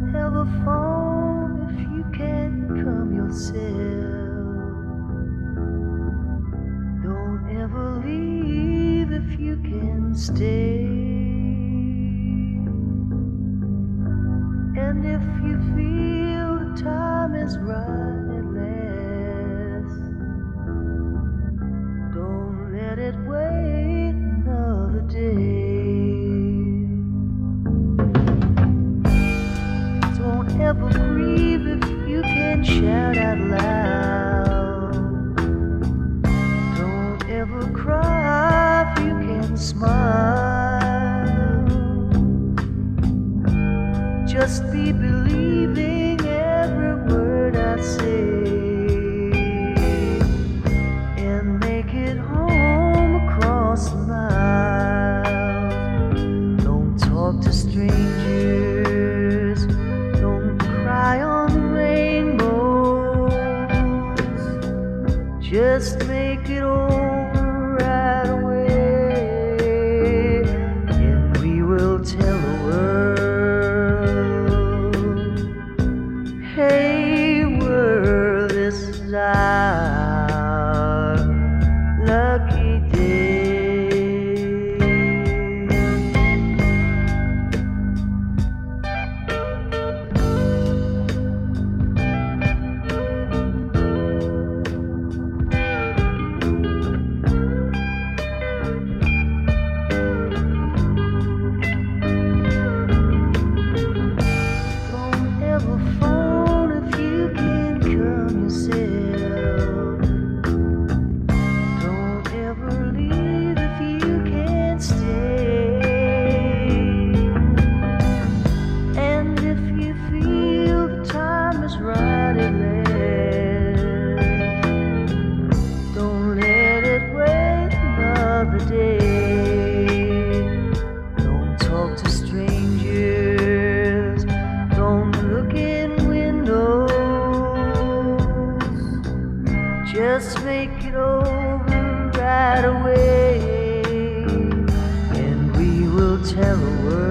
ever phone if you can't come yourself. Don't ever leave if you can stay. And if you feel the time is right at last, don't let it wait another day. Don't ever grieve if you can shout out loud. Don't ever cry if you can smile. Just be believing every word I say, and make it home across the miles. Don't talk to strangers. Don't cry on the rainbows. Just make it over right away, and we will tell the world, hey world, this is our lucky day. Just make it over right away, and we will tell the world.